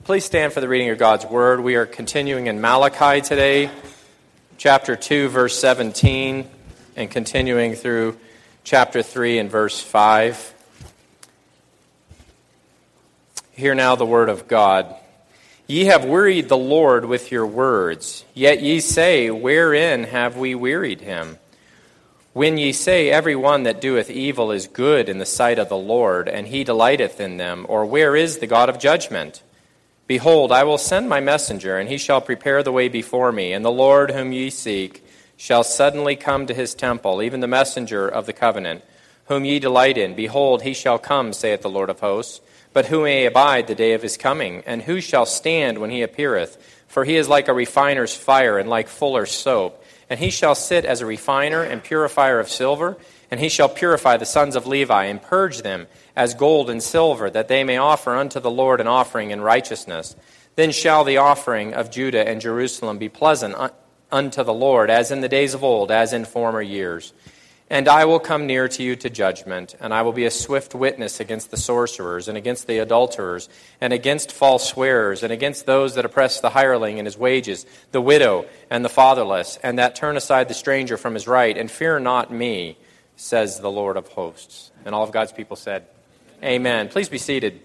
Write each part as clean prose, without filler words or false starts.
Please stand for the reading of God's Word. We are continuing in Malachi today, chapter 2, verse 17, and continuing through chapter 3 and verse 5. Hear now the word of God. Ye have wearied the Lord with your words, yet ye say, wherein have we wearied him? When ye say, every one that doeth evil is good in the sight of the Lord, and he delighteth in them, or where is the God of judgment? Behold, I will send my messenger, and he shall prepare the way before me, and the Lord whom ye seek shall suddenly come to his temple, even the messenger of the covenant, whom ye delight in. Behold, he shall come, saith the Lord of hosts. But who may abide the day of his coming? And who shall stand when he appeareth? For he is like a refiner's fire, and like fuller's soap. And he shall sit as a refiner and purifier of silver, and he shall purify the sons of Levi, and purge them as gold and silver, that they may offer unto the Lord an offering in righteousness. Then shall the offering of Judah and Jerusalem be pleasant unto the Lord, as in the days of old, as in former years. And I will come near to you to judgment, and I will be a swift witness against the sorcerers, and against the adulterers, and against false swearers, and against those that oppress the hireling in his wages, the widow and the fatherless, and that turn aside the stranger from his right, and fear not me, says the Lord of hosts. And all of God's people said, Amen. Please be seated.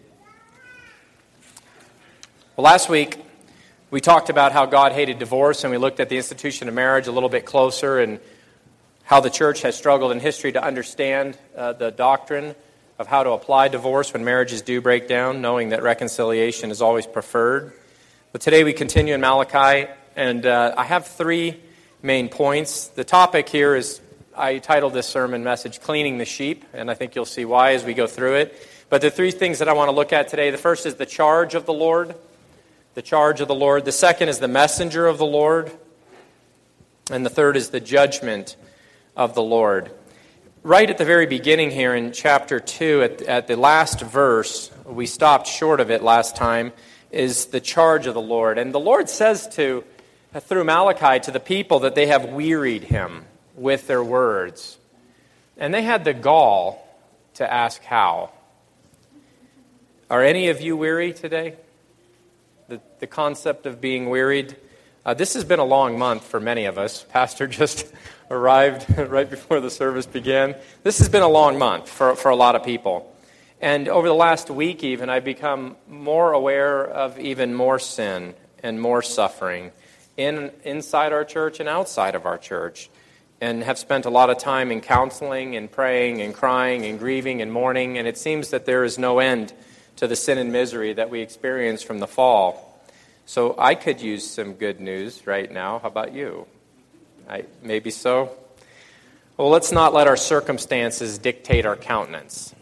Well, last week we talked about how God hated divorce, and we looked at the institution of marriage a little bit closer, and how the church has struggled in history to understand the doctrine of how to apply divorce when marriages do break down, knowing that reconciliation is always preferred. But today we continue in Malachi, and I have three main points. The topic here is, I titled this sermon message, Cleaning the Sheep, and I think you'll see why as we go through it. But the three things that I want to look at today, the first is the charge of the Lord. The charge of the Lord. The second is the messenger of the Lord. And the third is the judgment of the Lord. Right at the very beginning here in chapter 2, at the last verse, we stopped short of it last time, is the charge of the Lord. And the Lord says through Malachi to the people that they have wearied him with their words. And they had the gall to ask how. Are any of you weary today? The concept of being wearied. This has been a long month for many of us. Pastor just arrived right before the service began. This has been a long month for a lot of people. And over the last week even, I've become more aware of even more sin and more suffering inside our church and outside of our church. And have spent a lot of time in counseling and praying and crying and grieving and mourning. And it seems that there is no end to the sin and misery that we experience from the fall. So I could use some good news right now. How about you? Maybe so. Well, let's not let our circumstances dictate our countenance.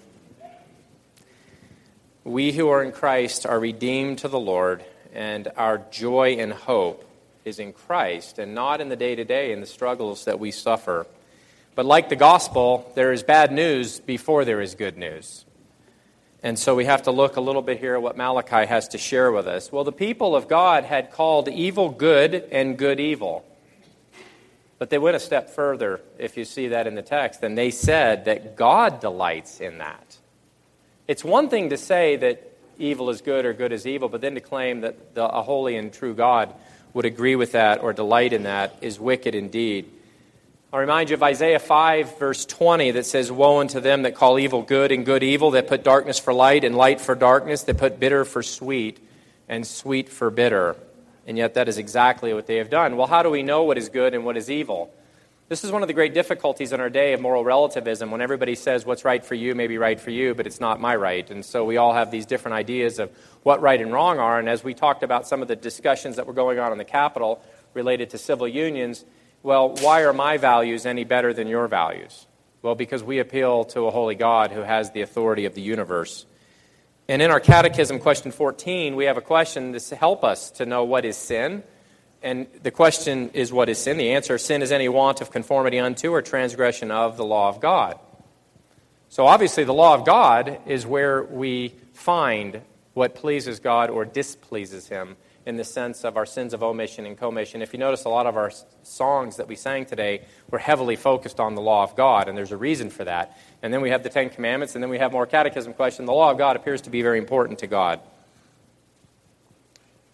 We who are in Christ are redeemed to the Lord, and our joy and hope is in Christ and not in the day-to-day and the struggles that we suffer. But like the gospel, there is bad news before there is good news. And so we have to look a little bit here at what Malachi has to share with us. Well, the people of God had called evil good and good evil. But they went a step further, if you see that in the text, and they said that God delights in that. It's one thing to say that evil is good or good is evil, but then to claim that a holy and true God would agree with that or delight in that is wicked indeed. I'll remind you of Isaiah 5, verse 20, that says, Woe unto them that call evil good and good evil, that put darkness for light and light for darkness, that put bitter for sweet and sweet for bitter. And yet that is exactly what they have done. Well, how do we know what is good and what is evil? This is one of the great difficulties in our day of moral relativism, when everybody says what's right for you may be right for you, but it's not my right. And so we all have these different ideas of what right and wrong are. And as we talked about some of the discussions that were going on in the Capitol related to civil unions, well, why are my values any better than your values? Well, because we appeal to a holy God who has the authority of the universe. And in our catechism, question 14, we have a question to help us to know what is sin. And the question is, what is sin? The answer, sin is any want of conformity unto or transgression of the law of God. So obviously the law of God is where we find what pleases God or displeases him in the sense of our sins of omission and commission. If you notice, a lot of our songs that we sang today were heavily focused on the law of God, and there's a reason for that. And then we have the Ten Commandments, and then we have more catechism question. The law of God appears to be very important to God.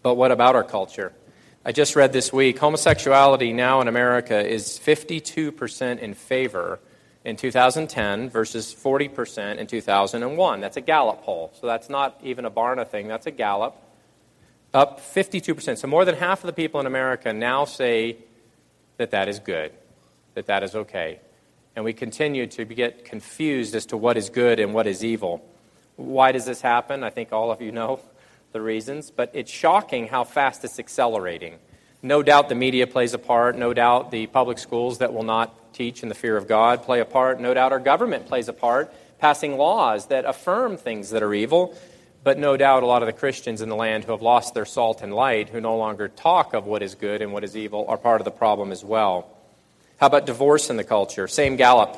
But what about our culture? I just read this week, homosexuality now in America is 52% in favor in 2010 versus 40% in 2001. That's a Gallup poll. So that's not even a Barna thing. That's a Gallup. Up 52%. So more than half of the people in America now say that that is good, that that is okay. And we continue to get confused as to what is good and what is evil. Why does this happen? I think all of you know the reasons, but it's shocking how fast it's accelerating. No doubt the media plays a part. No doubt the public schools that will not teach in the fear of God play a part. No doubt our government plays a part, passing laws that affirm things that are evil. But no doubt a lot of the Christians in the land who have lost their salt and light, who no longer talk of what is good and what is evil, are part of the problem as well. How about divorce in the culture? Same Gallup.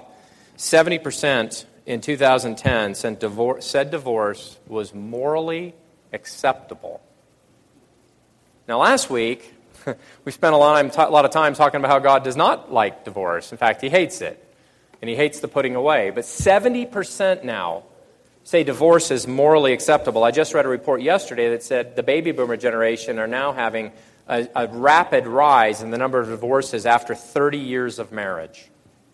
70% in 2010 said divorce was morally acceptable. Now last week, we spent a lot of time talking about how God does not like divorce. In fact, He hates it. And He hates the putting away. But 70% now say divorce is morally acceptable. I just read a report yesterday that said the baby boomer generation are now having a rapid rise in the number of divorces after 30 years of marriage.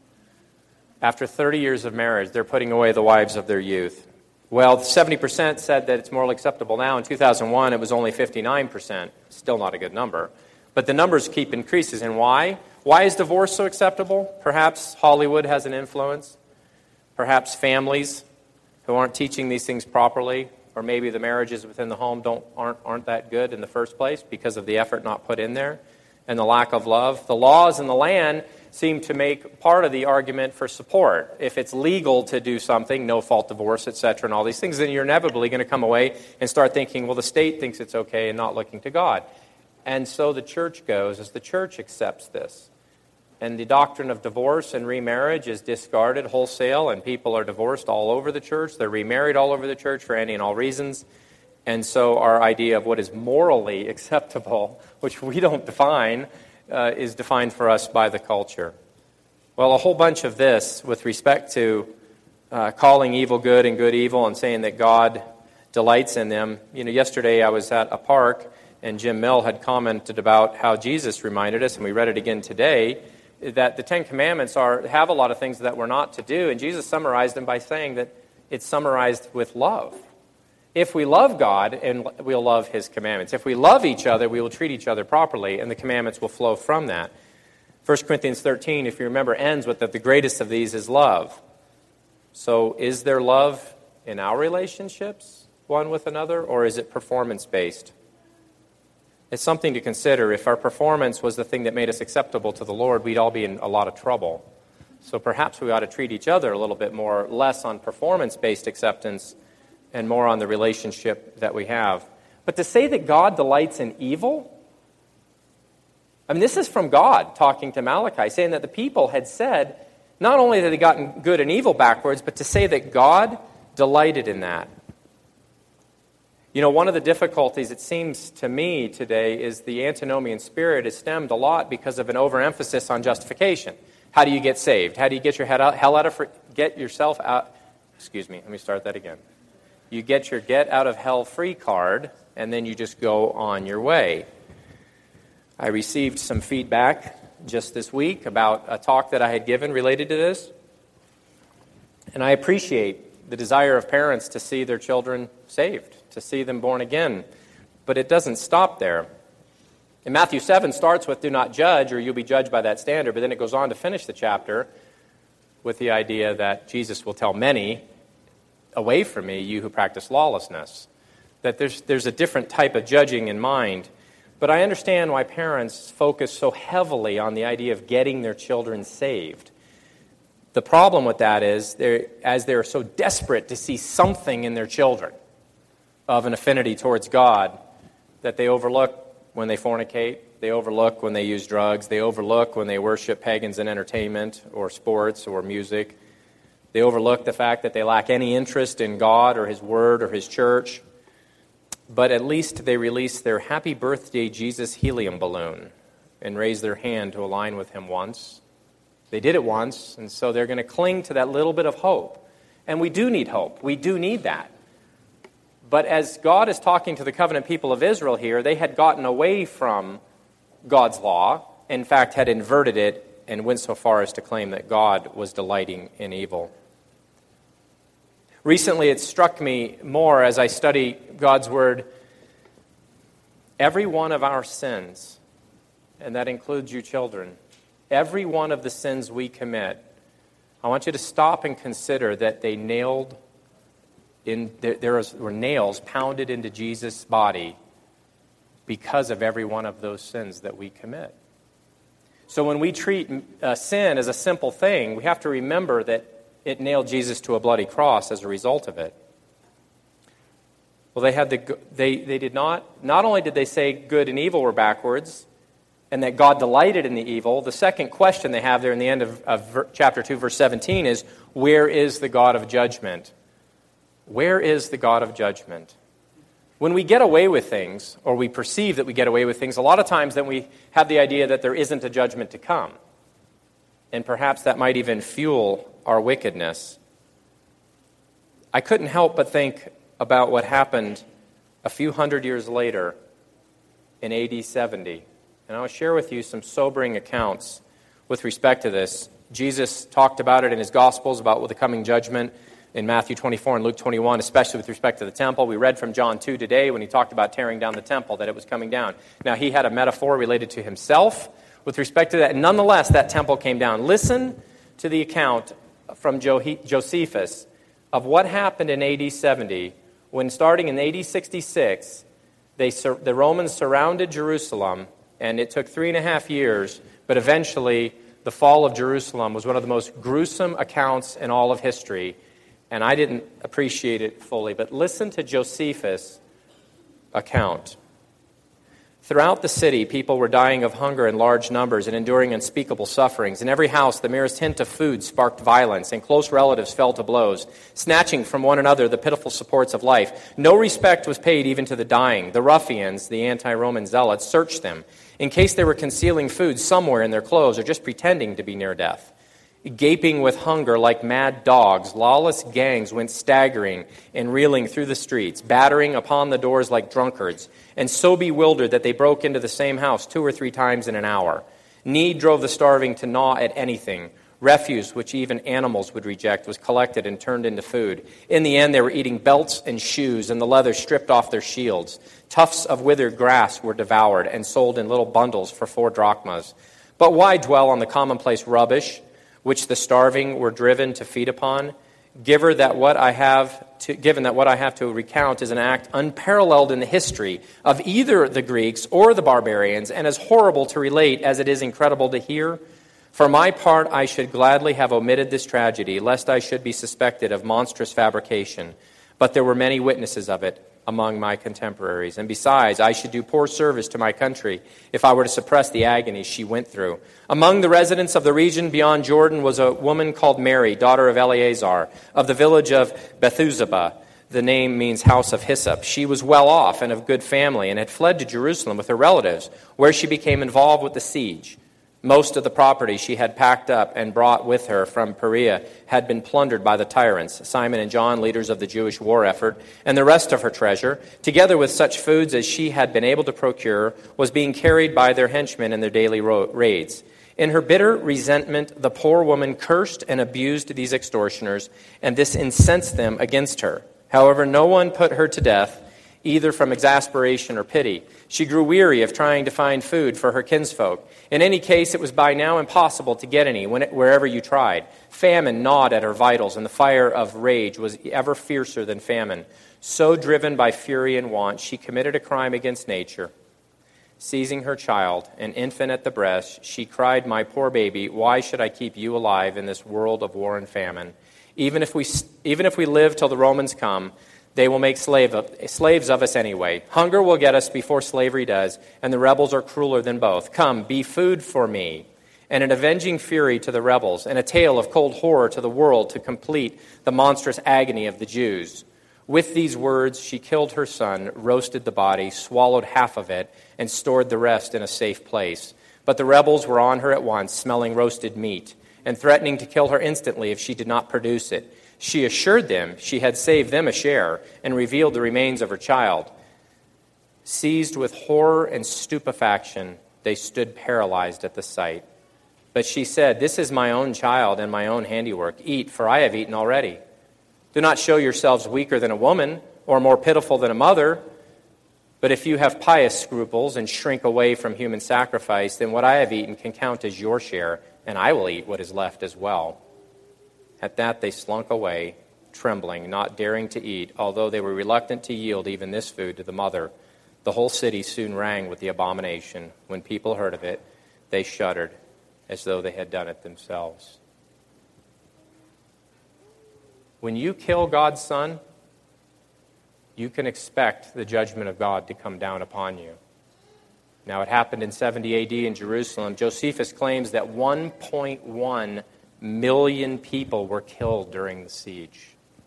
After 30 years of marriage, they're putting away the wives of their youth. Well, 70% said that it's morally acceptable now. In 2001, it was only 59%. Still not a good number. But the numbers keep increasing. And why? Why is divorce so acceptable? Perhaps Hollywood has an influence. Perhaps families who aren't teaching these things properly, or maybe the marriages within the home aren't that good in the first place because of the effort not put in there and the lack of love. The laws in the land seem to make part of the argument for support. If it's legal to do something, no-fault divorce, etc., and all these things, then you're inevitably going to come away and start thinking, well, the state thinks it's okay and not looking to God. And so the church goes as the church accepts this. And the doctrine of divorce and remarriage is discarded wholesale, and people are divorced all over the church. They're remarried all over the church for any and all reasons. And so our idea of what is morally acceptable, which we don't define, is defined for us by the culture. Well, a whole bunch of this with respect to calling evil good and good evil and saying that God delights in them. You know, yesterday I was at a park, and Jim Mill had commented about how Jesus reminded us, and we read it again today, that the Ten Commandments have a lot of things that we're not to do, and Jesus summarized them by saying that it's summarized with love. If we love God, and we'll love His commandments. If we love each other, we will treat each other properly, and the commandments will flow from that. 1 Corinthians 13, if you remember, ends with that the greatest of these is love. So is there love in our relationships, one with another, or is it performance-based? It's something to consider. If our performance was the thing that made us acceptable to the Lord, we'd all be in a lot of trouble. So perhaps we ought to treat each other a little bit more, less on performance-based acceptance and more on the relationship that we have. But to say that God delights in evil, I mean, this is from God talking to Malachi, saying that the people had said, not only that they gotten good and evil backwards, but to say that God delighted in that. You know, one of the difficulties, it seems to me today, is the antinomian spirit is stemmed a lot because of an overemphasis on justification. How do you get saved? How do you get your get yourself out? Excuse me, let me start that again. You get your get out of hell free card, and then you just go on your way. I received some feedback just this week about a talk that I had given related to this, and I appreciate the desire of parents to see their children saved, to see them born again. But it doesn't stop there. And Matthew 7 starts with, do not judge, or you'll be judged by that standard. But then it goes on to finish the chapter with the idea that Jesus will tell many, away from me, you who practice lawlessness. That there's a different type of judging in mind. But I understand why parents focus so heavily on the idea of getting their children saved. The problem with that is, they're so desperate to see something in their children of an affinity towards God, that they overlook when they fornicate, they overlook when they use drugs, they overlook when they worship pagans in entertainment or sports or music. They overlook the fact that they lack any interest in God or His Word or His church. But at least they release their happy birthday Jesus helium balloon and raise their hand to align with Him once. They did it once, and so they're going to cling to that little bit of hope. And we do need hope. We do need that. But as God is talking to the covenant people of Israel here, they had gotten away from God's law, in fact, had inverted it and went so far as to claim that God was delighting in evil. Recently, it struck me more as I study God's Word, every one of our sins, and that includes you children, every one of the sins we commit, I want you to stop and consider that they were nails pounded into Jesus' body because of every one of those sins that we commit. So when we treat sin as a simple thing, we have to remember that it nailed Jesus to a bloody cross as a result of it. Well, they did not only did they say good and evil were backwards, and that God delighted in the evil, the second question they have there in the end of chapter 2, verse 17 is, where is the God of judgment? Where is the God of judgment? When we get away with things, or we perceive that we get away with things, a lot of times then we have the idea that there isn't a judgment to come. And perhaps that might even fuel our wickedness. I couldn't help but think about what happened a few hundred years later in AD 70. And I'll share with you some sobering accounts with respect to this. Jesus talked about it in his Gospels, about the coming judgment in Matthew 24 and Luke 21, especially with respect to the temple. We read from John 2 today when he talked about tearing down the temple, that it was coming down. Now, he had a metaphor related to himself with respect to that. And nonetheless, that temple came down. Listen to the account from Josephus of what happened in AD 70 when, starting in AD 66, the Romans surrounded Jerusalem, and it took 3.5 years, but eventually the fall of Jerusalem was one of the most gruesome accounts in all of history, and I didn't appreciate it fully. But listen to Josephus' account. Throughout the city, people were dying of hunger in large numbers and enduring unspeakable sufferings. In every house, the merest hint of food sparked violence, and close relatives fell to blows, snatching from one another the pitiful supports of life. No respect was paid even to the dying. The ruffians, the anti-Roman zealots, searched them in case they were concealing food somewhere in their clothes or just pretending to be near death. Gaping with hunger like mad dogs, lawless gangs went staggering and reeling through the streets, battering upon the doors like drunkards, and so bewildered that they broke into the same house 2 or 3 times in an hour. Need drove the starving to gnaw at anything. Refuse, which even animals would reject, was collected and turned into food. In the end, they were eating belts and shoes, and the leather stripped off their shields. Tufts of withered grass were devoured and sold in little bundles for 4 drachmas. But why dwell on the commonplace rubbish which the starving were driven to feed upon? Given that what I have to recount is an act unparalleled in the history of either the Greeks or the barbarians, and as horrible to relate as it is incredible to hear, for my part I should gladly have omitted this tragedy, lest I should be suspected of monstrous fabrication. But there were many witnesses of it among my contemporaries. And besides, I should do poor service to my country if I were to suppress the agonies she went through. Among the residents of the region beyond Jordan was a woman called Mary, daughter of Eleazar, of the village of Bethuzeba. The name means house of hyssop. She was well off and of good family, and had fled to Jerusalem with her relatives, where she became involved with the siege. Most of the property she had packed up and brought with her from Perea had been plundered by the tyrants, Simon and John, leaders of the Jewish war effort, and the rest of her treasure, together with such foods as she had been able to procure, was being carried by their henchmen in their daily raids. In her bitter resentment, the poor woman cursed and abused these extortioners, and this incensed them against her. However, no one put her to death, either from exasperation or pity. She grew weary of trying to find food for her kinsfolk. In any case, it was by now impossible to get any wherever you tried. Famine gnawed at her vitals, and the fire of rage was ever fiercer than famine. So driven by fury and want, she committed a crime against nature. Seizing her child, an infant at the breast, she cried, "My poor baby, why should I keep you alive in this world of war and famine? Even if we live till the Romans come, they will make slaves of us anyway. Hunger will get us before slavery does, and the rebels are crueler than both. Come, be food for me." And an avenging fury to the rebels, and a tale of cold horror to the world to complete the monstrous agony of the Jews. With these words, she killed her son, roasted the body, swallowed half of it, and stored the rest in a safe place. But the rebels were on her at once, smelling roasted meat, and threatening to kill her instantly if she did not produce it. She assured them she had saved them a share and revealed the remains of her child. Seized with horror and stupefaction, they stood paralyzed at the sight. But she said, "This is my own child and my own handiwork. Eat, for I have eaten already. Do not show yourselves weaker than a woman or more pitiful than a mother. But if you have pious scruples and shrink away from human sacrifice, then what I have eaten can count as your share, and I will eat what is left as well." At that they slunk away, trembling, not daring to eat, although they were reluctant to yield even this food to the mother. The whole city soon rang with the abomination. When people heard of it, they shuddered as though they had done it themselves. When you kill God's Son, you can expect the judgment of God to come down upon you. Now, it happened in 70 AD in Jerusalem. Josephus claims that 1.1 million people were killed during the siege.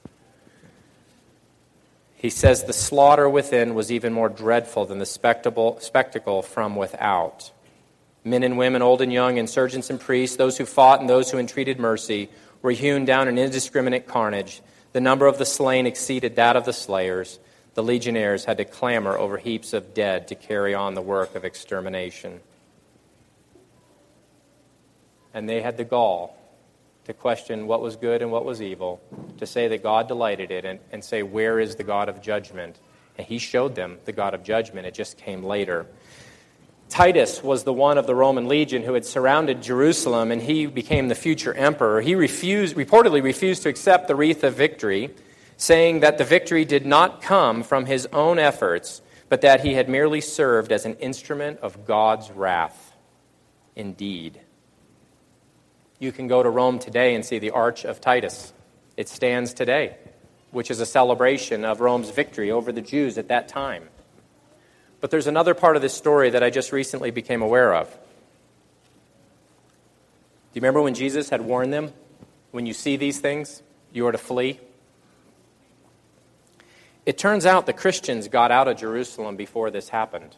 He says the slaughter within was even more dreadful than the spectacle from without. Men and women, old and young, insurgents and priests, those who fought and those who entreated mercy, were hewn down in indiscriminate carnage. The number of the slain exceeded that of the slayers. The legionnaires had to clamor over heaps of dead to carry on the work of extermination. And they had the gall to question what was good and what was evil, to say that God delighted it, and say, where is the God of judgment? And he showed them the God of judgment. It just came later. Titus was the one of the Roman legion who had surrounded Jerusalem, and he became the future emperor. He reportedly refused to accept the wreath of victory, saying that the victory did not come from his own efforts, but that he had merely served as an instrument of God's wrath. Indeed. You can go to Rome today and see the Arch of Titus. It stands today, which is a celebration of Rome's victory over the Jews at that time. But there's another part of this story that I just recently became aware of. Do you remember when Jesus had warned them, when you see these things, you are to flee? It turns out the Christians got out of Jerusalem before this happened.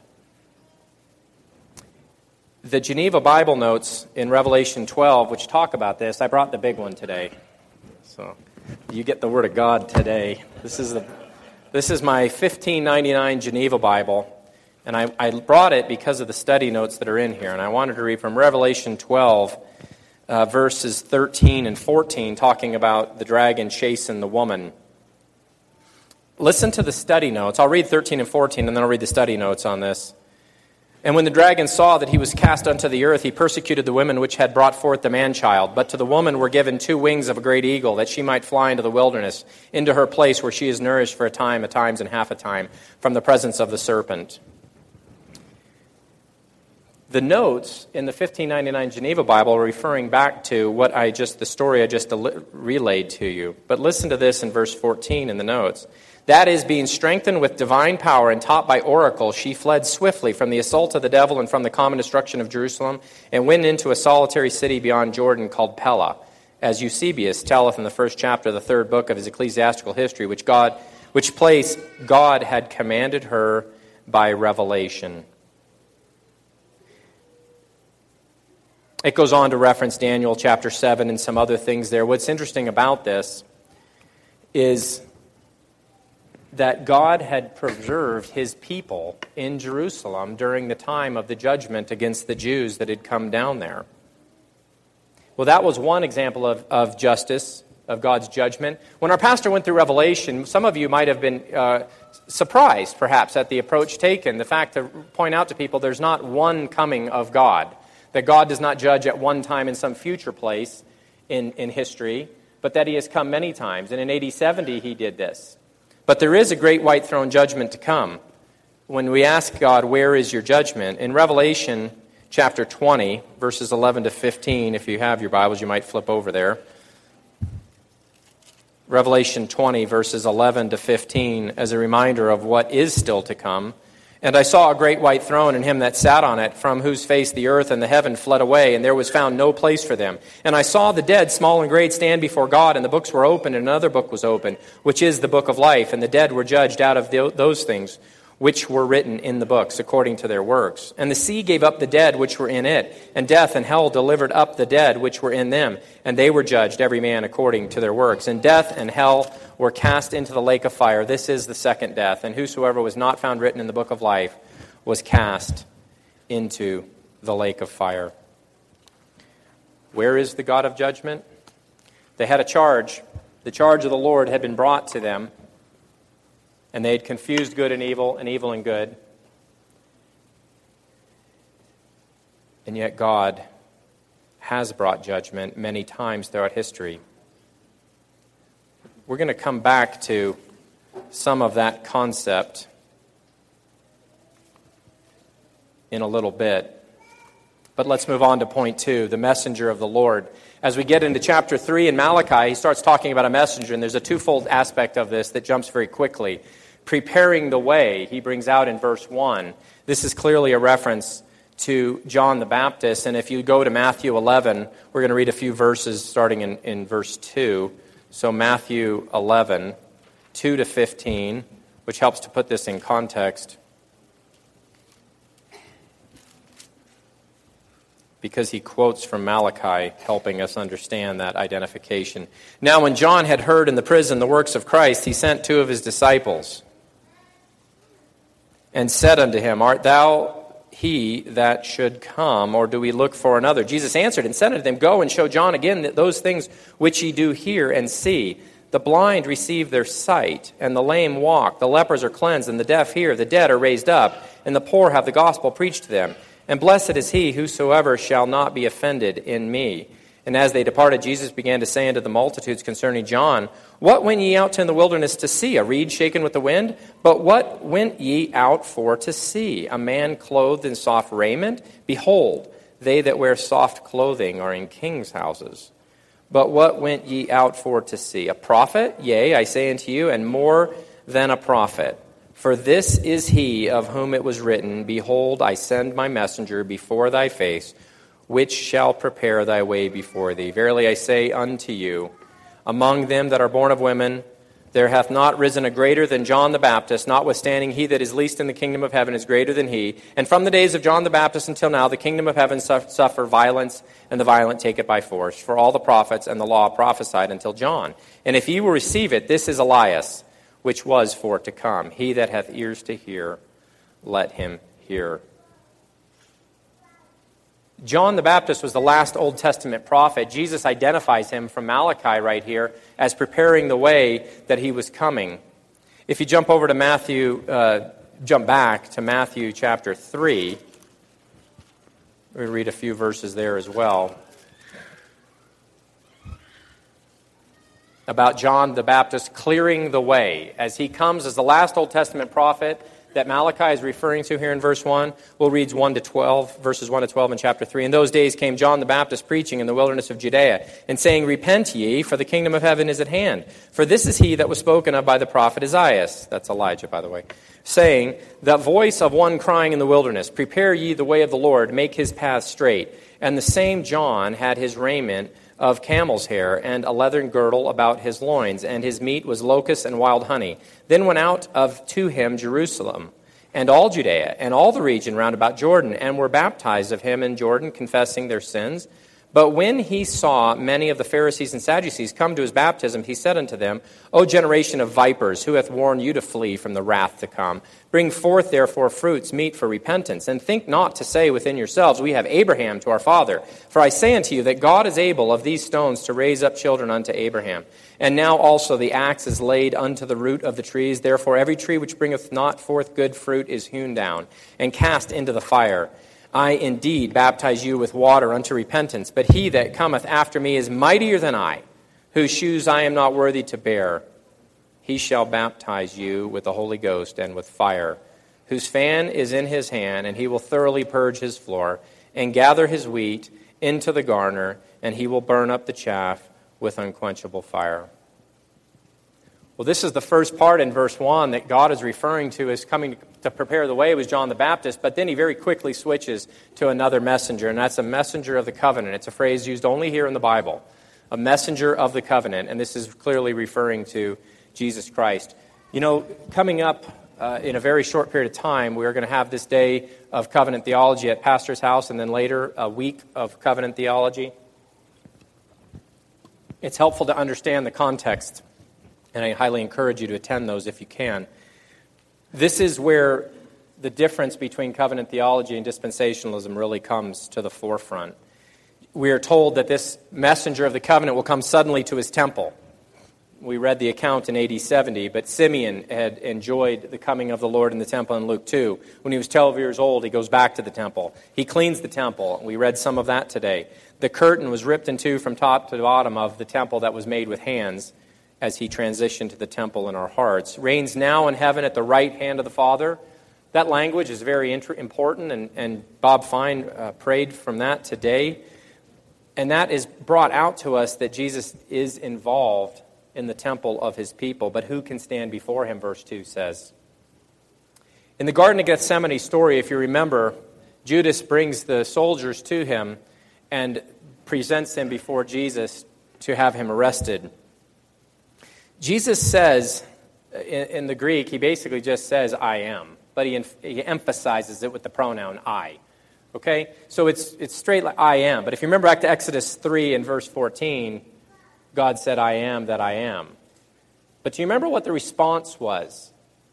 The Geneva Bible notes in Revelation 12, which talk about this, I brought the big one today. So you get the Word of God today. This is my $15.99 Geneva Bible, and I brought it because of the study notes that are in here. And I wanted to read from Revelation 12, verses 13 and 14, talking about the dragon chasing the woman. Listen to the study notes. I'll read 13 and 14, and then I'll read the study notes on this. "And when the dragon saw that he was cast unto the earth, he persecuted the women which had brought forth the man-child. But to the woman were given 2 wings of a great eagle, that she might fly into the wilderness, into her place where she is nourished for a time, a times, and half a time, from the presence of the serpent." The notes in the 1599 Geneva Bible are referring back to the story I just relayed to you. But listen to this in verse 14 in the notes. "That is, being strengthened with divine power and taught by oracle, she fled swiftly from the assault of the devil and from the common destruction of Jerusalem, and went into a solitary city beyond Jordan called Pella, as Eusebius telleth in the 1st chapter of the 3rd book of his ecclesiastical history, which place God had commanded her by revelation." It goes on to reference Daniel chapter 7 and some other things there. What's interesting about this is that God had preserved his people in Jerusalem during the time of the judgment against the Jews that had come down there. Well, that was one example of justice, of God's judgment. When our pastor went through Revelation, some of you might have been surprised, perhaps, at the approach taken. The fact to point out to people there's not one coming of God, that God does not judge at one time in some future place in history, but that he has come many times. And in AD 70, he did this. But there is a great white throne judgment to come. When we ask God, where is your judgment? In Revelation chapter 20, verses 11 to 15, if you have your Bibles, you might flip over there. Revelation 20, verses 11 to 15, as a reminder of what is still to come. "And I saw a great white throne, and him that sat on it, from whose face the earth and the heaven fled away, and there was found no place for them. And I saw the dead, small and great, stand before God, and the books were opened, and another book was opened, which is the book of life. And the dead were judged out of those things which were written in the books, according to their works. And the sea gave up the dead which were in it, and death and hell delivered up the dead which were in them, and they were judged, every man according to their works. And death and hell were cast into the lake of fire. This is the second death. And whosoever was not found written in the book of life was cast into the lake of fire. Where is the God of judgment? They had a charge. The charge of the Lord had been brought to them, and they had confused good and evil and good. And yet God has brought judgment many times throughout history. We're going to come back to some of that concept in a little bit. But let's move on to point 2, the messenger of the Lord. As we get into chapter 3 in Malachi, he starts talking about a messenger, and there's a twofold aspect of this that jumps very quickly. Preparing the way, he brings out in verse 1. This is clearly a reference to John the Baptist, and if you go to Matthew 11, we're going to read a few verses starting in verse 2. So Matthew 11, 2 to 15, which helps to put this in context, because he quotes from Malachi, helping us understand that identification. Now when John had heard in the prison the works of Christ, he sent 2 of his disciples, and said unto him, Art thou he that should come, or do we look for another? Jesus answered and said unto them, Go and show John again those things which ye do hear and see. The blind receive their sight, and the lame walk, the lepers are cleansed, and the deaf hear, the dead are raised up, and the poor have the gospel preached to them. And blessed is he whosoever shall not be offended in me. And as they departed, Jesus began to say unto the multitudes concerning John, What went ye out in the wilderness to see? A reed shaken with the wind? But what went ye out for to see? A man clothed in soft raiment? Behold, they that wear soft clothing are in kings' houses. But what went ye out for to see? A prophet? Yea, I say unto you, and more than a prophet. For this is he of whom it was written, Behold, I send my messenger before thy face, which shall prepare thy way before thee. Verily I say unto you, among them that are born of women, there hath not risen a greater than John the Baptist, notwithstanding he that is least in the kingdom of heaven is greater than he. And from the days of John the Baptist until now, the kingdom of heaven suffer violence, and the violent take it by force. For all the prophets and the law prophesied until John. And if ye will receive it, this is Elias, which was for to come. He that hath ears to hear, let him hear. John the Baptist was the last Old Testament prophet. Jesus identifies him from Malachi right here as preparing the way that he was coming. If you jump over to jump back to Matthew chapter 3, we read a few verses there as well about John the Baptist clearing the way. As he comes as the last Old Testament prophet that Malachi is referring to here in verse 1, we'll read verses 1 to 12 in chapter 3. In those days came John the Baptist preaching in the wilderness of Judea, and saying, Repent ye, for the kingdom of heaven is at hand. For this is he that was spoken of by the prophet Isaiah, that's Elijah, by the way, saying, The voice of one crying in the wilderness, Prepare ye the way of the Lord, make his path straight. And the same John had his raiment of camel's hair, and a leathern girdle about his loins, and his meat was locusts and wild honey. Then went out to him Jerusalem, and all Judea, and all the region round about Jordan, and were baptized of him in Jordan, confessing their sins. But when he saw many of the Pharisees and Sadducees come to his baptism, he said unto them, O generation of vipers, who hath warned you to flee from the wrath to come? Bring forth therefore fruits meet for repentance, and think not to say within yourselves, We have Abraham to our father. For I say unto you that God is able of these stones to raise up children unto Abraham. And now also the axe is laid unto the root of the trees. Therefore every tree which bringeth not forth good fruit is hewn down, and cast into the fire. I indeed baptize you with water unto repentance, but he that cometh after me is mightier than I, whose shoes I am not worthy to bear. He shall baptize you with the Holy Ghost and with fire, whose fan is in his hand, and he will thoroughly purge his floor, and gather his wheat into the garner, and he will burn up the chaff with unquenchable fire. Well, this is the first part in verse 1 that God is referring to as coming to prepare the way was John the Baptist, but then he very quickly switches to another messenger, and that's a messenger of the covenant. It's a phrase used only here in the Bible, a messenger of the covenant, and this is clearly referring to Jesus Christ. You know, coming up in a very short period of time, we are going to have this day of covenant theology at Pastor's house, and then later a week of covenant theology. It's helpful to understand the context, and I highly encourage you to attend those if you can. This is where the difference between covenant theology and dispensationalism really comes to the forefront. We are told that this messenger of the covenant will come suddenly to his temple. We read the account in AD 70, but Simeon had enjoyed the coming of the Lord in the temple in Luke 2. When he was 12 years old, he goes back to the temple. He cleans the temple. We read some of that today. The curtain was ripped in two from top to bottom of the temple that was made with hands as he transitioned to the temple in our hearts. Reigns now in heaven at the right hand of the Father. That language is very important, and Bob Fine prayed from that today. And that is brought out to us that Jesus is involved in the temple of his people. But who can stand before him, verse 2 says. In the Garden of Gethsemane story, if you remember, Judas brings the soldiers to him and presents him before Jesus to have him arrested. Jesus says, in the Greek, he basically just says, I am. But he emphasizes it with the pronoun I. Okay? So it's straight like I am. But if you remember back to Exodus 3 and verse 14, God said, I am that I am. But do you remember what the response was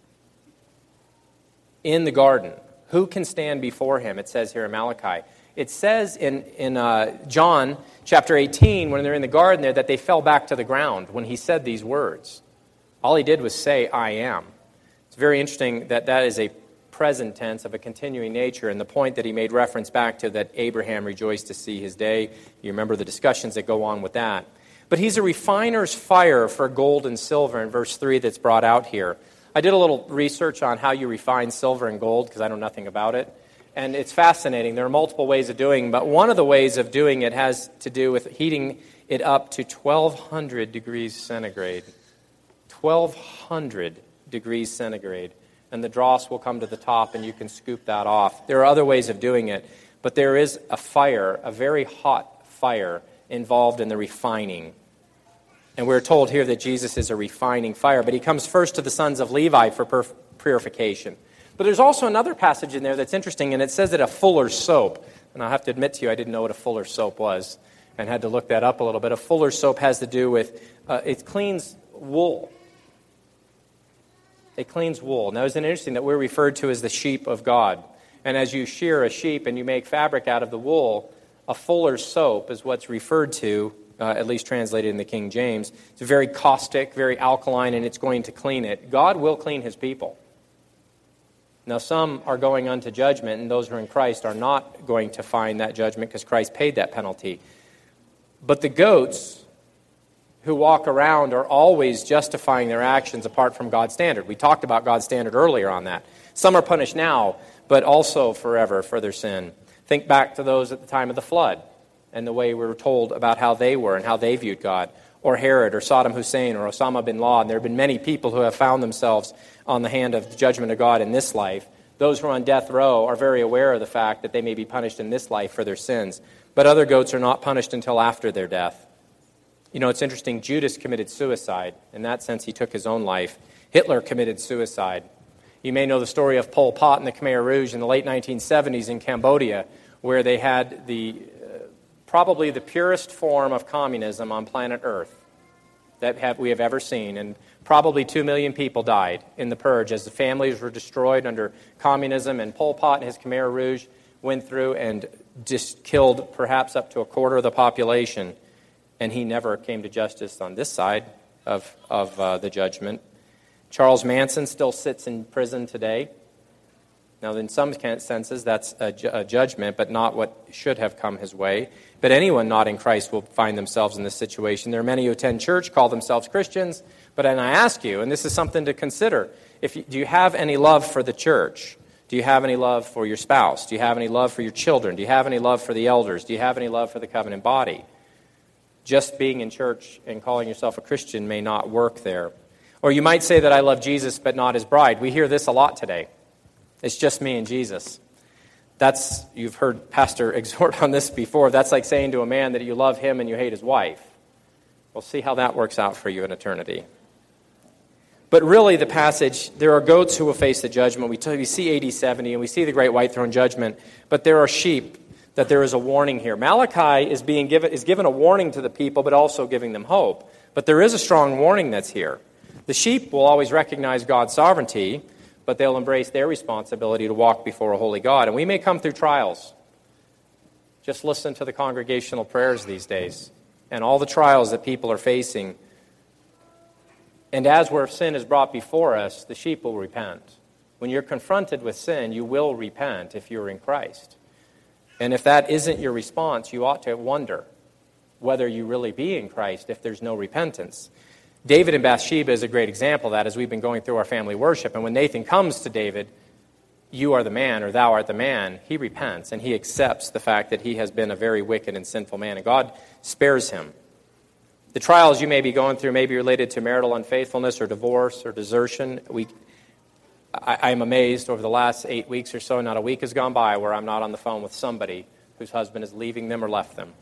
in the garden? Who can stand before him? It says here in Malachi. It says in John chapter 18, when they're in the garden there, that they fell back to the ground when he said these words. All he did was say, I am. It's very interesting that that is a present tense of a continuing nature, and the point that he made reference back to, that Abraham rejoiced to see his day. You remember the discussions that go on with that. But he's a refiner's fire for gold and silver in verse 3 that's brought out here. I did a little research on how you refine silver and gold because I know nothing about it. And it's fascinating. There are multiple ways of doing it, but one of the ways of doing it has to do with heating it up to 1,200 degrees centigrade. 1,200 degrees centigrade. And the dross will come to the top and you can scoop that off. There are other ways of doing it, but there is a fire, a very hot fire, involved in the refining. And we're told here that Jesus is a refining fire, but he comes first to the sons of Levi for purification. But there's also another passage in there that's interesting, and it says that a fuller's soap. And I have to admit to you, I didn't know what a fuller's soap was and had to look that up a little bit. A fuller's soap has to do with, it cleans wool. It cleans wool. Now, isn't it interesting that we're referred to as the sheep of God? And as you shear a sheep and you make fabric out of the wool, a fuller's soap is what's referred to, at least translated in the King James. It's very caustic, very alkaline, and it's going to clean it. God will clean his people. Now, some are going unto judgment, and those who are in Christ are not going to find that judgment because Christ paid that penalty. But the goats who walk around are always justifying their actions apart from God's standard. We talked about God's standard earlier on that. Some are punished now, but also forever for their sin. Think back to those at the time of the flood and the way we were told about how they were and how they viewed God. Or Herod, or Saddam Hussein, or Osama bin Laden. There have been many people who have found themselves on the hand of the judgment of God in this life. Those who are on death row are very aware of the fact that they may be punished in this life for their sins. But other goats are not punished until after their death. You know, it's interesting, Judas committed suicide. In that sense, he took his own life. Hitler committed suicide. You may know the story of Pol Pot and the Khmer Rouge in the late 1970s in Cambodia, where they had probably the purest form of communism on planet Earth that we have ever seen. And probably 2 million people died in the purge as the families were destroyed under communism. And Pol Pot and his Khmer Rouge went through and just killed perhaps up to a quarter of the population. And he never came to justice on this side of the judgment. Charles Manson still sits in prison today. Now, in some senses, that's a judgment, but not what should have come his way. But anyone not in Christ will find themselves in this situation. There are many who attend church, call themselves Christians, but and I ask you, and this is something to consider, do you have any love for the church? Do you have any love for your spouse? Do you have any love for your children? Do you have any love for the elders? Do you have any love for the covenant body? Just being in church and calling yourself a Christian may not work there. Or you might say that I love Jesus but not his bride. We hear this a lot today. It's just me and Jesus. You've heard Pastor exhort on this before. That's like saying to a man that you love him and you hate his wife. We'll see how that works out for you in eternity. But really, the passage, there are goats who will face the judgment. We see AD 70, and we see the great white throne judgment, but there are sheep, that there is a warning here. Malachi is given a warning to the people, but also giving them hope. But there is a strong warning that's here. The sheep will always recognize God's sovereignty, but they'll embrace their responsibility to walk before a holy God. And we may come through trials. Just listen to the congregational prayers these days and all the trials that people are facing. And as where sin is brought before us, the sheep will repent. When you're confronted with sin, you will repent if you're in Christ. And if that isn't your response, you ought to wonder whether you really be in Christ if there's no repentance. David and Bathsheba is a great example of that as we've been going through our family worship. And when Nathan comes to David, you are the man, or thou art the man, he repents and he accepts the fact that he has been a very wicked and sinful man, and God spares him. The trials you may be going through may be related to marital unfaithfulness or divorce or desertion. I'm amazed over the last 8 weeks or so, not a week has gone by where I'm not on the phone with somebody whose husband is leaving them or left them.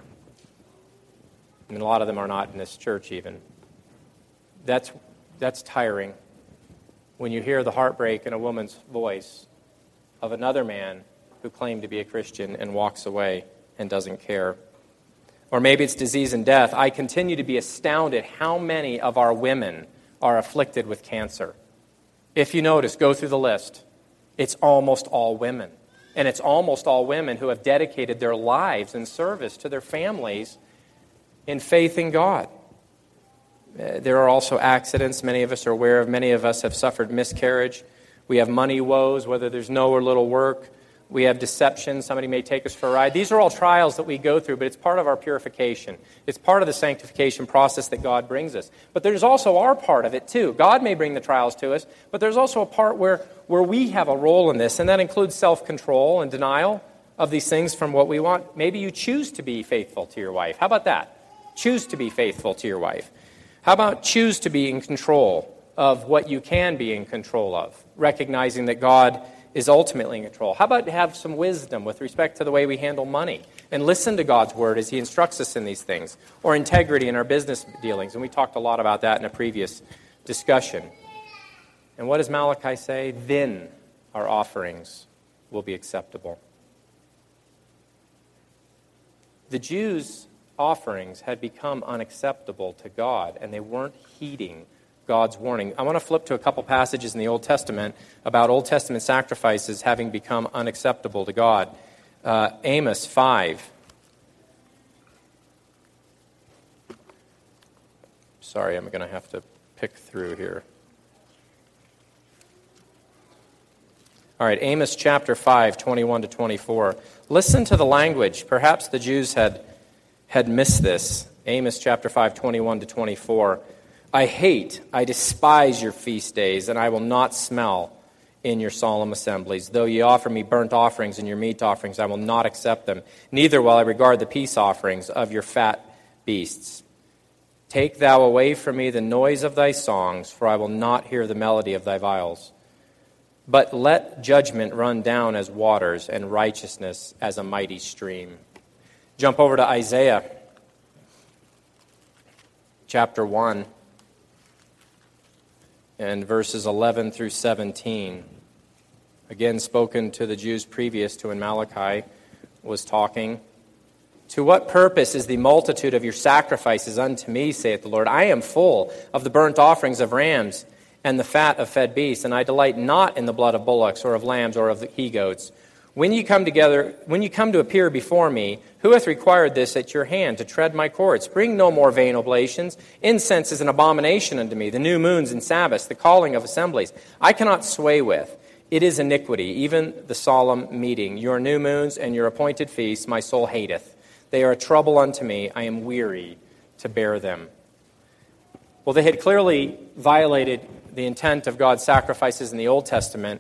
And a lot of them are not in this church even. That's tiring when you hear the heartbreak in a woman's voice of another man who claimed to be a Christian and walks away and doesn't care. Or maybe it's disease and death. I continue to be astounded how many of our women are afflicted with cancer. If you notice, go through the list. It's almost all women. And it's almost all women who have dedicated their lives in service to their families in faith in God. There are also accidents many of us are aware of. Many of us have suffered miscarriage. We have money woes, whether there's no or little work. We have deception. Somebody may take us for a ride. These are all trials that we go through, but it's part of our purification. It's part of the sanctification process that God brings us. But there's also our part of it, too. God may bring the trials to us, but there's also a part where we have a role in this, and that includes self-control and denial of these things from what we want. Maybe you choose to be faithful to your wife. How about that? Choose to be faithful to your wife. How about choose to be in control of what you can be in control of, recognizing that God is ultimately in control? How about have some wisdom with respect to the way we handle money and listen to God's word as he instructs us in these things? Or integrity in our business dealings, and we talked a lot about that in a previous discussion. And what does Malachi say? Then our offerings will be acceptable. The Jews' offerings had become unacceptable to God, and they weren't heeding God's warning. I want to flip to a couple passages in the Old Testament about Old Testament sacrifices having become unacceptable to God. Amos 5. Sorry, I'm going to have to pick through here. All right, Amos chapter 5, 21 to 24. Listen to the language. Perhaps the Jews had missed this. Amos chapter 5, 21 to 24. I despise your feast days, and I will not smell in your solemn assemblies. Though ye offer me burnt offerings and your meat offerings, I will not accept them. Neither will I regard the peace offerings of your fat beasts. Take thou away from me the noise of thy songs, for I will not hear the melody of thy viols. But let judgment run down as waters, and righteousness as a mighty stream. Jump over to Isaiah chapter 1 and verses 11 through 17. Again, spoken to the Jews previous to when Malachi was talking. To what purpose is the multitude of your sacrifices unto me, saith the Lord? I am full of the burnt offerings of rams and the fat of fed beasts, and I delight not in the blood of bullocks or of lambs or of the he-goats. When you come to appear before me, who hath required this at your hand to tread my courts? Bring no more vain oblations. Incense is an abomination unto me, the new moons and Sabbaths, the calling of assemblies. I cannot sway with. It is iniquity, even the solemn meeting. Your new moons and your appointed feasts my soul hateth. They are a trouble unto me. I am weary to bear them. Well, they had clearly violated the intent of God's sacrifices in the Old Testament.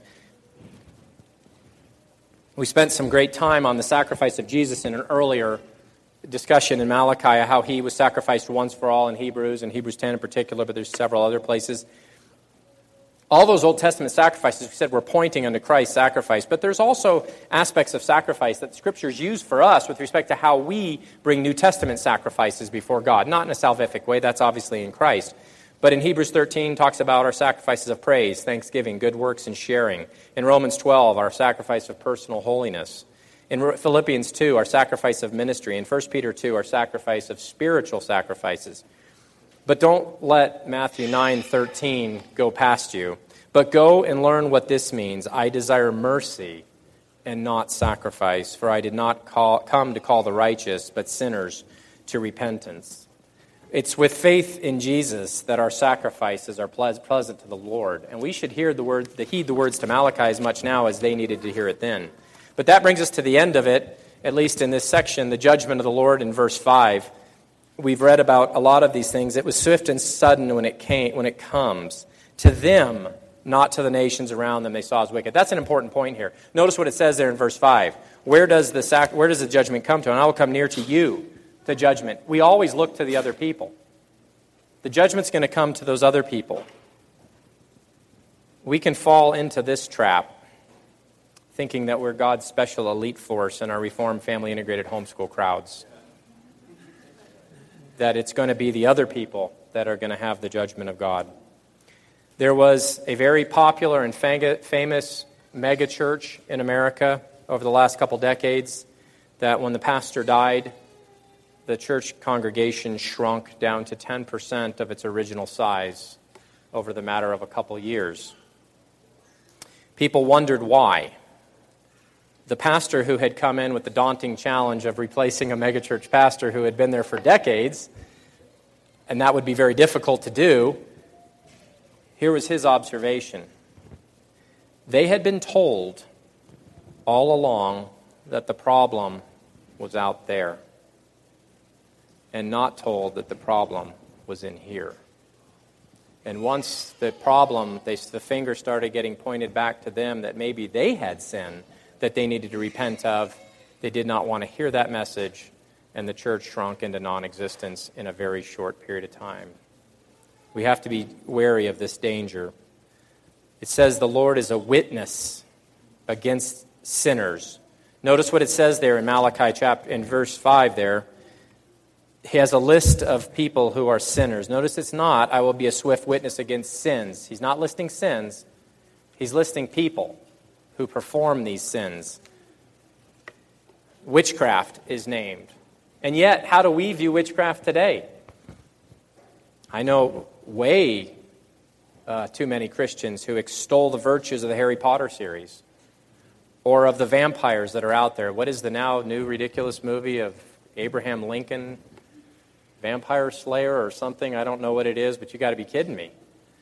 We spent some great time on the sacrifice of Jesus in an earlier discussion in Malachi, how he was sacrificed once for all in Hebrews, and Hebrews 10 in particular, but there's several other places. All those Old Testament sacrifices, we said, were pointing unto Christ's sacrifice, but there's also aspects of sacrifice that the Scriptures use for us with respect to how we bring New Testament sacrifices before God. Not in a salvific way, that's obviously in Christ. But in Hebrews 13, talks about our sacrifices of praise, thanksgiving, good works, and sharing. In Romans 12, our sacrifice of personal holiness. In Philippians 2, our sacrifice of ministry. In 1 Peter 2, our sacrifice of spiritual sacrifices. But don't let Matthew 9:13 go past you. But go and learn what this means. I desire mercy and not sacrifice, for I did not come to call the righteous, but sinners to repentance. It's with faith in Jesus that our sacrifices are pleasant to the Lord. And we should heed the words to Malachi as much now as they needed to hear it then. But that brings us to the end of it, at least in this section, the judgment of the Lord in verse 5. We've read about a lot of these things. It was swift and sudden when it comes. To them, not to the nations around them, they saw as wicked. That's an important point here. Notice what it says there in verse 5. Where does the judgment come to? And I will come near to you. The judgment. We always look to the other people. The judgment's going to come to those other people. We can fall into this trap, thinking that we're God's special elite force in our Reformed Family Integrated Homeschool crowds. That it's going to be the other people that are going to have the judgment of God. There was a very popular and famous megachurch in America over the last couple decades that when the pastor died, the church congregation shrunk down to 10% of its original size over the matter of a couple years. People wondered why. The pastor who had come in with the daunting challenge of replacing a megachurch pastor who had been there for decades, and that would be very difficult to do, here was his observation. They had been told all along that the problem was out there, and not told that the problem was in here. And once the finger started getting pointed back to them that maybe they had sin that they needed to repent of, they did not want to hear that message, and the church shrunk into non-existence in a very short period of time. We have to be wary of this danger. It says the Lord is a witness against sinners. Notice what it says there in Malachi chapter, in verse 5 there. He has a list of people who are sinners. Notice it's not, I will be a swift witness against sins. He's not listing sins. He's listing people who perform these sins. Witchcraft is named. And yet, how do we view witchcraft today? I know way too many Christians who extol the virtues of the Harry Potter series or of the vampires that are out there. What is the now new ridiculous movie of Abraham Lincoln, Vampire Slayer or something? I don't know what it is, but you got to be kidding me.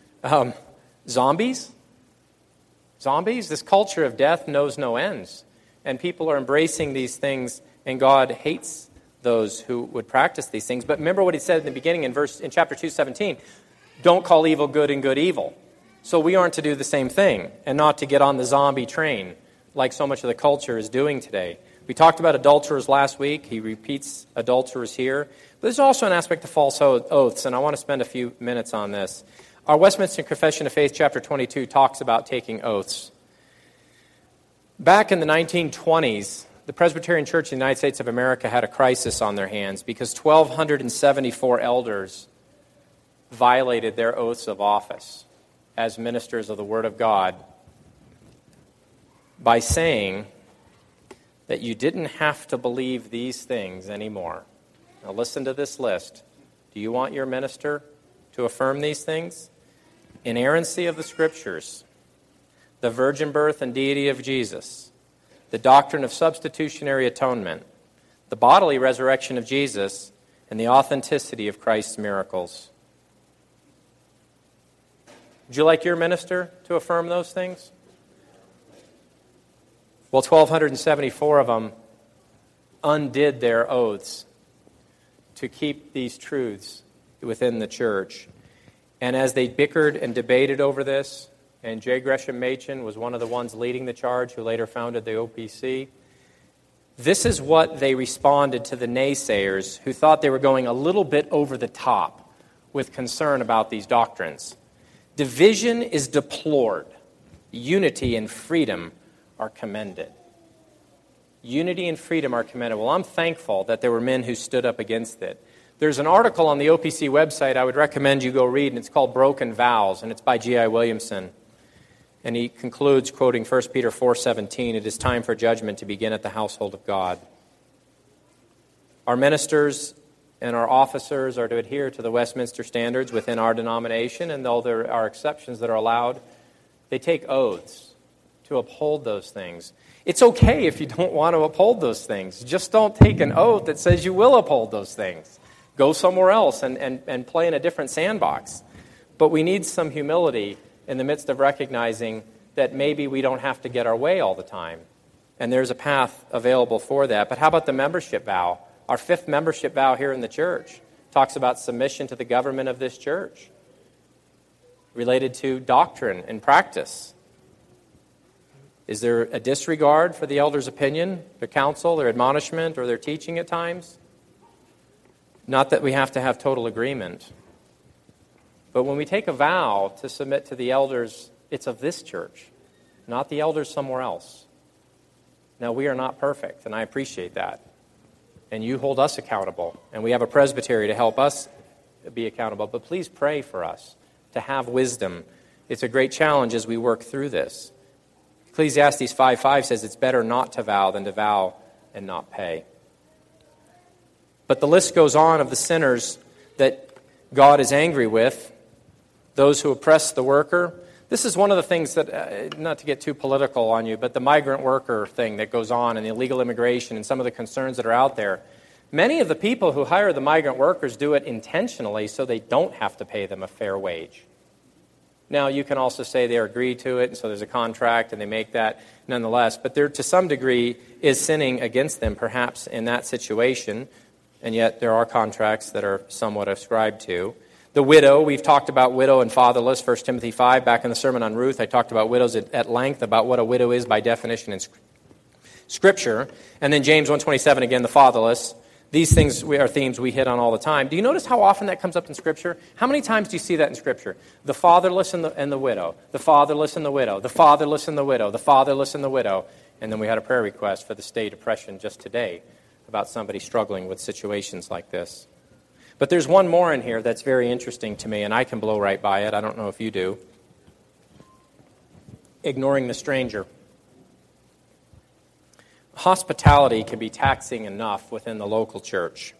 Zombies? Zombies? This culture of death knows no ends. And people are embracing these things, and God hates those who would practice these things. But remember what he said in the beginning in chapter 2:17. Don't call evil good and good evil. So we aren't to do the same thing and not to get on the zombie train like so much of the culture is doing today. We talked about adulterers last week. He repeats adulterers here. But there's also an aspect of false oaths, and I want to spend a few minutes on this. Our Westminster Confession of Faith, chapter 22, talks about taking oaths. Back in the 1920s, the Presbyterian Church in the United States of America had a crisis on their hands because 1,274 elders violated their oaths of office as ministers of the Word of God by saying that you didn't have to believe these things anymore. Now listen to this list. Do you want your minister to affirm these things? Inerrancy of the Scriptures, the virgin birth and deity of Jesus, the doctrine of substitutionary atonement, the bodily resurrection of Jesus, and the authenticity of Christ's miracles. Would you like your minister to affirm those things? Well, 1,274 of them undid their oaths to keep these truths within the church. And as they bickered and debated over this, and J. Gresham Machen was one of the ones leading the charge who later founded the OPC, this is what they responded to the naysayers who thought they were going a little bit over the top with concern about these doctrines. Division is deplored. Unity and freedom are commended. Unity and freedom are commended. Well, I'm thankful that there were men who stood up against it. There's an article on the OPC website I would recommend you go read, and it's called Broken Vows, and it's by G.I. Williamson. And he concludes, quoting 1 Peter 4:17, "It is time for judgment to begin at the household of God." Our ministers and our officers are to adhere to the Westminster standards within our denomination, and though there are exceptions that are allowed, they take oaths to uphold those things. It's okay if you don't want to uphold those things. Just don't take an oath that says you will uphold those things. Go somewhere else and play in a different sandbox. But we need some humility in the midst of recognizing that maybe we don't have to get our way all the time. And there's a path available for that. But how about the membership vow? Our 5th membership vow here in the church talks about submission to the government of this church, related to doctrine and practice. Is there a disregard for the elder's opinion, their counsel, their admonishment, or their teaching at times? Not that we have to have total agreement. But when we take a vow to submit to the elders, it's of this church, not the elders somewhere else. Now, we are not perfect, and I appreciate that. And you hold us accountable, and we have a presbytery to help us be accountable. But please pray for us to have wisdom. It's a great challenge as we work through this. Ecclesiastes 5:5 says it's better not to vow than to vow and not pay. But the list goes on of the sinners that God is angry with, those who oppress the worker. This is one of the things that, not to get too political on you, but the migrant worker thing that goes on and the illegal immigration and some of the concerns that are out there. Many of the people who hire the migrant workers do it intentionally so they don't have to pay them a fair wage. Now, you can also say they agree to it, and so there's a contract, and they make that nonetheless. But there, to some degree, is sinning against them, perhaps, in that situation. And yet, there are contracts that are somewhat ascribed to. The widow, we've talked about widow and fatherless, 1 Timothy 5. Back in the sermon on Ruth, I talked about widows at length, about what a widow is by definition in Scripture. And then James 1:27, again, the fatherless. These things are themes we hit on all the time. Do you notice how often that comes up in Scripture? How many times do you see that in Scripture? The fatherless and the widow. The fatherless and the widow. The fatherless and the widow. The fatherless and the widow. And then we had a prayer request for the state oppression just today about somebody struggling with situations like this. But there's one more in here that's very interesting to me, and I can blow right by it. I don't know if you do. Ignoring the stranger. Hospitality can be taxing enough within the local church.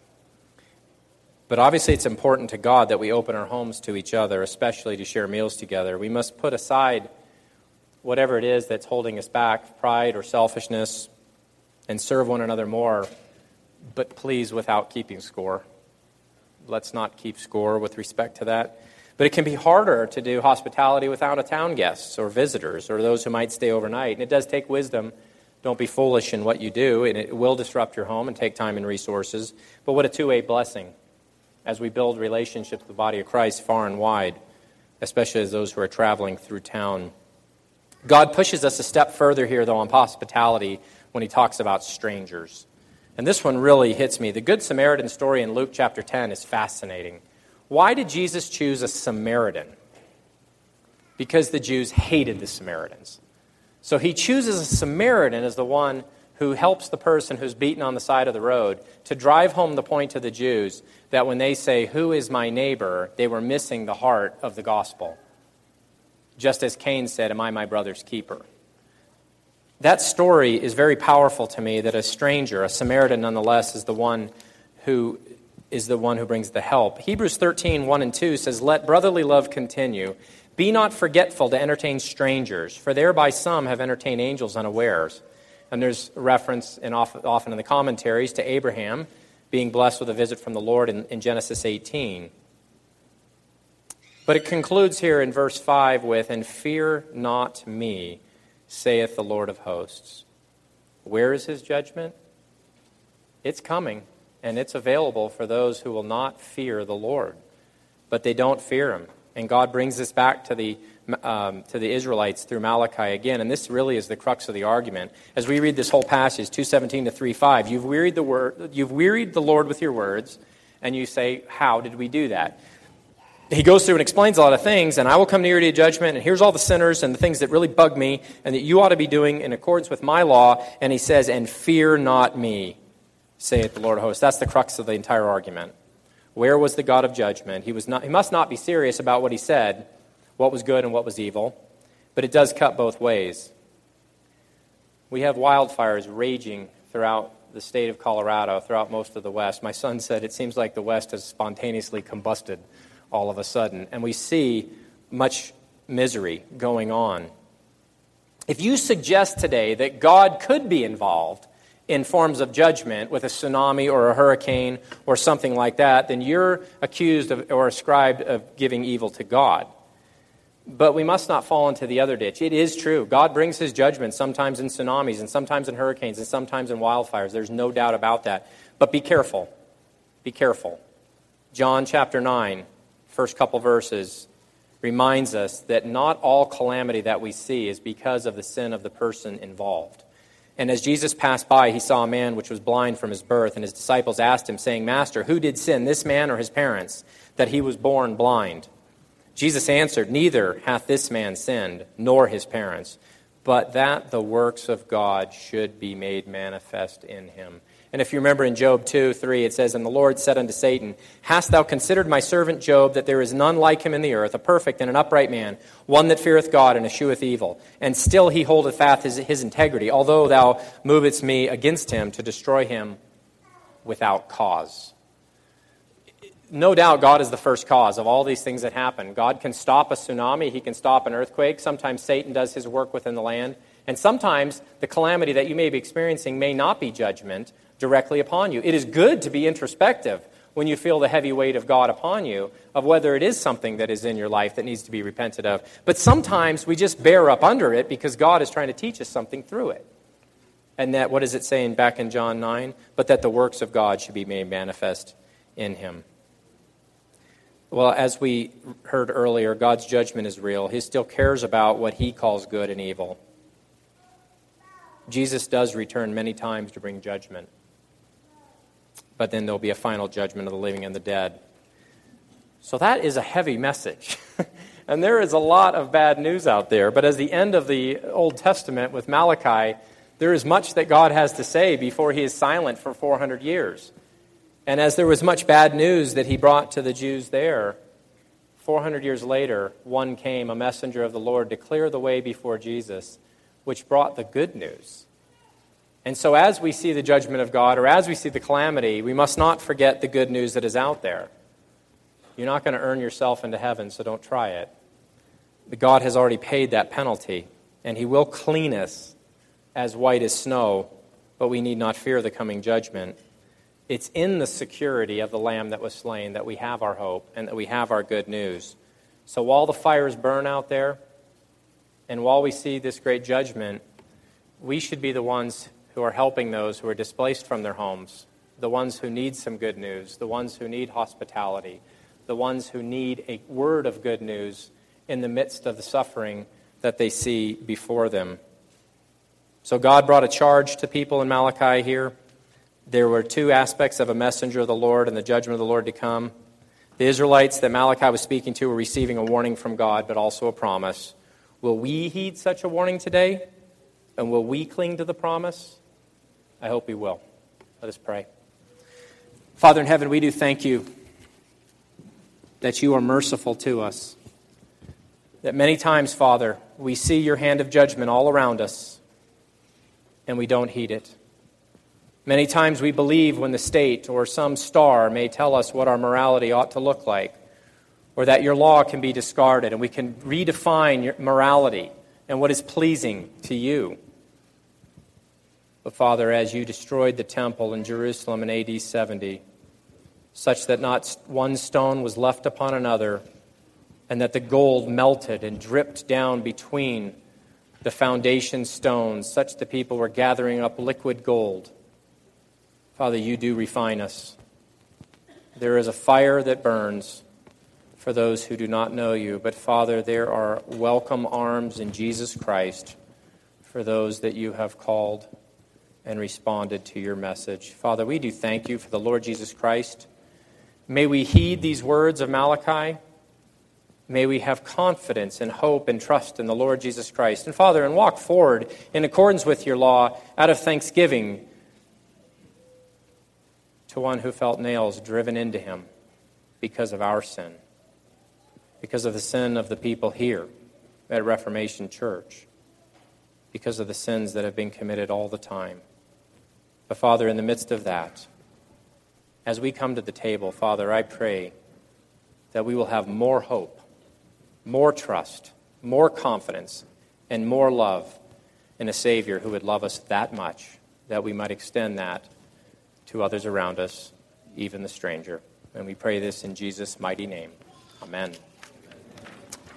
But obviously it's important to God that we open our homes to each other, especially to share meals together. We must put aside whatever it is that's holding us back, pride or selfishness, and serve one another more, but please without keeping score. Let's not keep score with respect to that. But it can be harder to do hospitality without out-of-town guests or visitors or those who might stay overnight. And it does take wisdom. Don't be foolish in what you do, and it will disrupt your home and take time and resources. But what a two-way blessing as we build relationships with the body of Christ far and wide, especially as those who are traveling through town. God pushes us a step further here, though, on hospitality when he talks about strangers. And this one really hits me. The Good Samaritan story in Luke chapter 10 is fascinating. Why did Jesus choose a Samaritan? Because the Jews hated the Samaritans. So he chooses a Samaritan as the one who helps the person who's beaten on the side of the road to drive home the point to the Jews that when they say, "Who is my neighbor?" they were missing the heart of the gospel. Just as Cain said, "Am I my brother's keeper?" That story is very powerful to me, that a stranger, a Samaritan nonetheless, is the one who brings the help. Hebrews 13, 1 and 2 says, "Let brotherly love continue. Be not forgetful to entertain strangers, for thereby some have entertained angels unawares." And there's reference often in the commentaries to Abraham being blessed with a visit from the Lord in Genesis 18. But it concludes here in verse 5 with, "And fear not me, saith the Lord of hosts." Where is his judgment? It's coming, and it's available for those who will not fear the Lord. But they don't fear him. And God brings this back to the Israelites through Malachi again. And this really is the crux of the argument. As we read this whole passage, 2:17 to 3:5, you've wearied the Lord with your words, and you say, "How did we do that?" He goes through and explains a lot of things, and I will come near to your judgment, and here's all the sinners and the things that really bug me, and that you ought to be doing in accordance with my law. And he says, "And fear not me, saith the Lord of hosts." That's the crux of the entire argument. Where was the God of judgment? He must not be serious about what he said, what was good and what was evil, but it does cut both ways. We have wildfires raging throughout the state of Colorado, throughout most of the West. My son said it seems like the West has spontaneously combusted all of a sudden, and we see much misery going on. If you suggest today that God could be involved in forms of judgment with a tsunami or a hurricane or something like that, then you're accused of or ascribed of giving evil to God. But we must not fall into the other ditch. It is true. God brings his judgment sometimes in tsunamis and sometimes in hurricanes and sometimes in wildfires. There's no doubt about that. But be careful. Be careful. John chapter 9, first couple verses, reminds us that not all calamity that we see is because of the sin of the person involved. And as Jesus passed by, he saw a man which was blind from his birth, and his disciples asked him, saying, Master, who did sin, this man or his parents, that he was born blind? Jesus answered, Neither hath this man sinned, nor his parents, but that the works of God should be made manifest in him. And if you remember in Job 2:3, it says, And the Lord said unto Satan, Hast thou considered my servant Job, that there is none like him in the earth, a perfect and an upright man, one that feareth God and escheweth evil? And still he holdeth fast his integrity, although thou movest me against him to destroy him without cause. No doubt God is the first cause of all these things that happen. God can stop a tsunami. He can stop an earthquake. Sometimes Satan does his work within the land. And sometimes the calamity that you may be experiencing may not be judgment directly upon you. It is good to be introspective when you feel the heavy weight of God upon you, of whether it is something that is in your life that needs to be repented of. But sometimes we just bear up under it because God is trying to teach us something through it. And that, what is it saying back in John 9? But that the works of God should be made manifest in him. Well, as we heard earlier, God's judgment is real. He still cares about what he calls good and evil. Jesus does return many times to bring judgment. But then there'll be a final judgment of the living and the dead. So that is a heavy message. And there is a lot of bad news out there. But as the end of the Old Testament with Malachi, there is much that God has to say before he is silent for 400 years. And as there was much bad news that he brought to the Jews there, 400 years later, one came, a messenger of the Lord, to clear the way before Jesus, which brought the good news. And so as we see the judgment of God, or as we see the calamity, we must not forget the good news that is out there. You're not going to earn yourself into heaven, so don't try it. But God has already paid that penalty, and he will clean us as white as snow, but we need not fear the coming judgment. It's in the security of the Lamb that was slain that we have our hope and that we have our good news. So while the fires burn out there, and while we see this great judgment, we should be the ones who are helping those who are displaced from their homes, the ones who need some good news, the ones who need hospitality, the ones who need a word of good news in the midst of the suffering that they see before them. So God brought a charge to people in Malachi here. There were two aspects of a messenger of the Lord and the judgment of the Lord to come. The Israelites that Malachi was speaking to were receiving a warning from God, but also a promise. Will we heed such a warning today? And will we cling to the promise? I hope we will. Let us pray. Father in heaven, we do thank you that you are merciful to us. That many times, Father, we see your hand of judgment all around us, and we don't heed it. Many times we believe when the state or some star may tell us what our morality ought to look like, or that your law can be discarded, and we can redefine your morality and what is pleasing to you. But Father, as you destroyed the temple in Jerusalem in AD 70, such that not one stone was left upon another, and that the gold melted and dripped down between the foundation stones, such that people were gathering up liquid gold. Father, you do refine us. There is a fire that burns for those who do not know you. But Father, there are welcome arms in Jesus Christ for those that you have called and responded to your message. Father, we do thank you for the Lord Jesus Christ. May we heed these words of Malachi. May we have confidence and hope and trust in the Lord Jesus Christ. And Father, and walk forward in accordance with your law out of thanksgiving to one who felt nails driven into him. because of our sin, because of the sin of the people here at Reformation Church, because of the sins that have been committed all the time. But Father, in the midst of that, as we come to the table, Father, I pray that we will have more hope, more trust, more confidence, and more love in a Savior who would love us that much that we might extend that to others around us, even the stranger. And we pray this in Jesus' mighty name. Amen.